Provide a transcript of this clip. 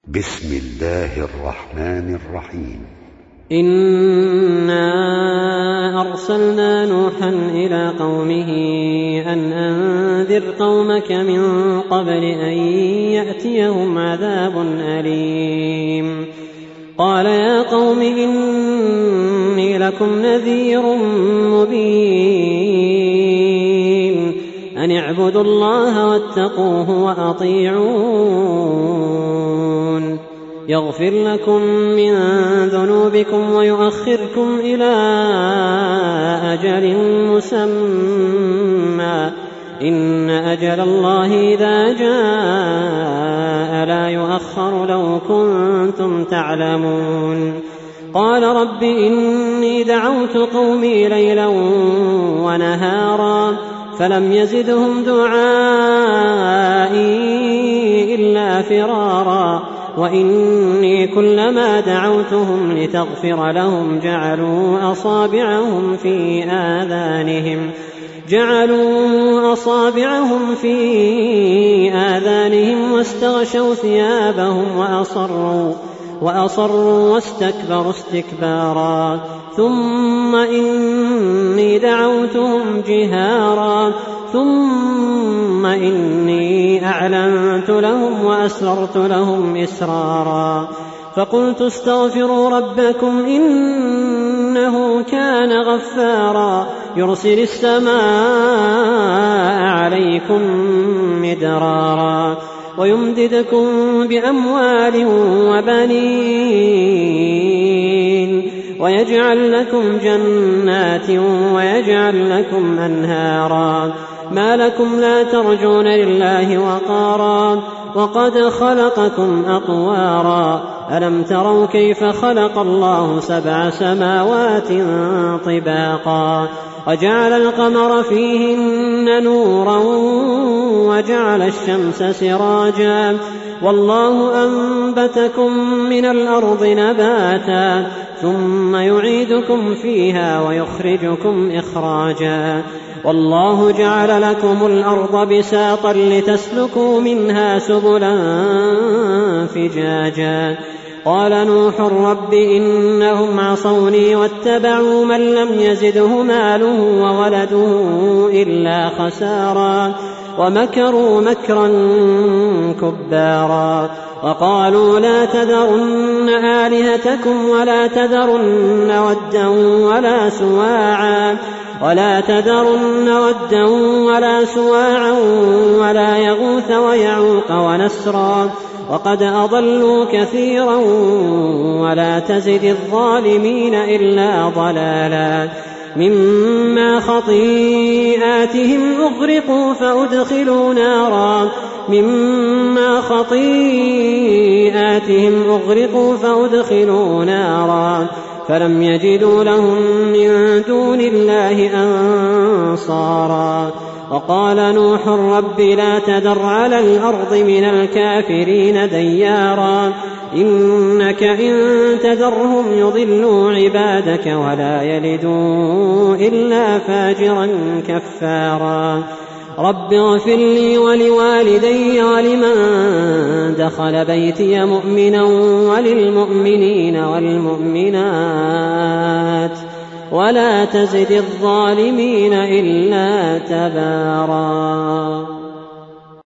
بسم الله الرحمن الرحيم. إنا أرسلنا نوحا إلى قومه أن أنذر قومك من قبل أن يأتيهم عذاب أليم. قال يا قوم إني لكم نذير مبين أن اعبدوا الله واتقوه وأطيعون يغفر لكم من ذنوبكم ويؤخركم إلى أجل مسمى إن أجل الله إذا جاء لا يؤخر لو كنتم تعلمون. قال رب إني دعوت قومي ليلا ونهارا فلم يزدهم دعائي إلا فرارا وإني كلما دعوتهم لتغفر لهم جعلوا أصابعهم في آذانهم واستغشوا ثيابهم وأصروا واستكبروا استكبارا ثم إني دعوتهم جهارا ثم إني أعلنت لهم وأسررت لهم إسرارا فقلت استغفروا ربكم إنه كان غفارا يرسل السماء عليكم مدرارا ويمددكم بأموال وبنين ويجعل لكم جنات ويجعل لكم أنهارا ما لكم لا ترجون لله وقارا وقد خلقكم أطوارا ألم تروا كيف خلق الله 7 سماوات طباقا وجعل القمر فيهن نورا وجعل الشمس سراجا والله أنبتكم من الأرض نباتا ثم يعيدكم فيها ويخرجكم إخراجا والله جعل لكم الأرض بساطا لتسلكوا منها سبلا فجاجا. قال نوح رب إنهم عصوني واتبعوا من لم يزده ماله وولده إلا خسارا ومكروا مكرا كبارا وقالوا لا تذرن آلهتكم ولا تذرن ودا ولا سواعا ولا يغوث ويعوق ونسرا وقد أضلوا كثيرا ولا تزد الظالمين إلا ضلالا مما خطيئاتهم أغرقوا فأدخلوا نارا فلم يجدوا لهم من دون الله أنصارا. وقال نوح رب لا تذر على الأرض من الكافرين ديارا إنك إن تذرهم يضلوا عبادك ولا يلدوا إلا فاجرا كفارا. رب اغفر لي ولوالدي ولمن دخل بيتي مؤمنا وللمؤمنين والمؤمنات ولا تزد الظالمين إلا تبارا.